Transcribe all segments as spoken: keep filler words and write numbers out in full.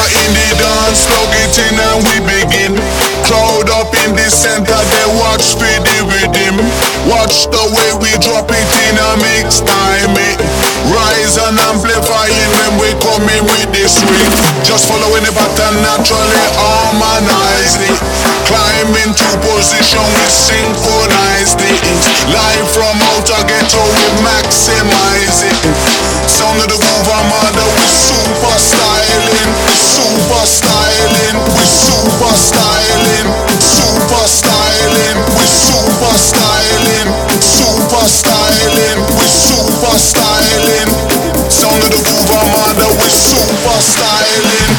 in the dance, plug it in and we begin. Crowd up in the center, they watch for the rhythm. Watch the way we drop it in a mix time it. Rise and amplifying when we coming with this swing. Just following the pattern naturally, harmonize it. Climb into position, we synchronize it. Live from outer ghetto, we maximize it. Sound of the groove armada, we super styling. Super styling, we super styling. Super styling, we super styling. Super styling, we super styling. Sound of the groove armada, we super styling.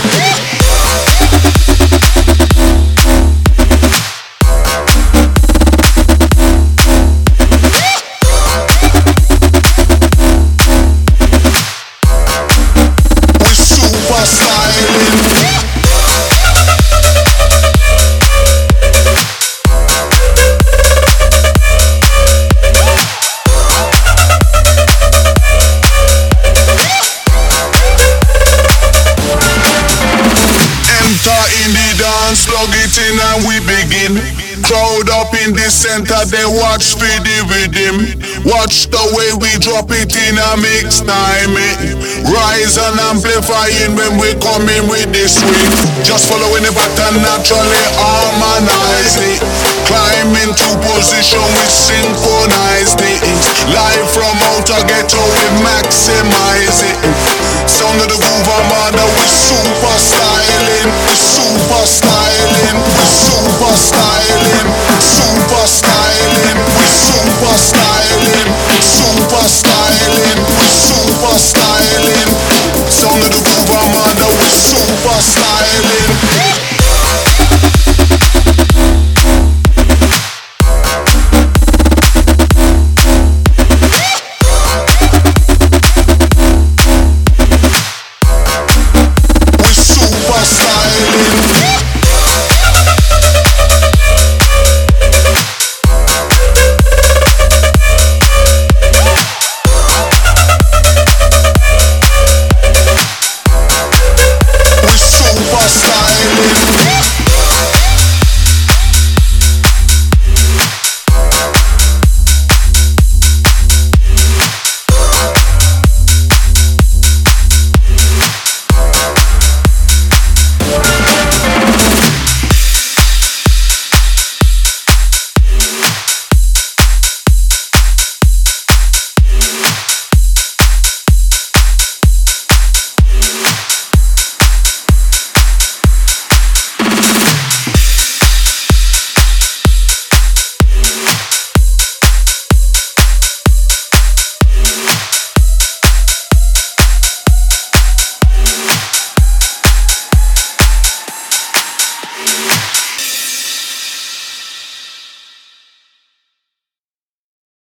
Plug it in and we begin. Crowd up in the center, they watch for the rhythm. Watch the way we drop it in a mix time it. Rise and amplifying when we coming with this swing. Just following the pattern naturally, harmonize it. Climb into position, we synchronize it. Live from outer ghetto, we maximize it. Sound of the groove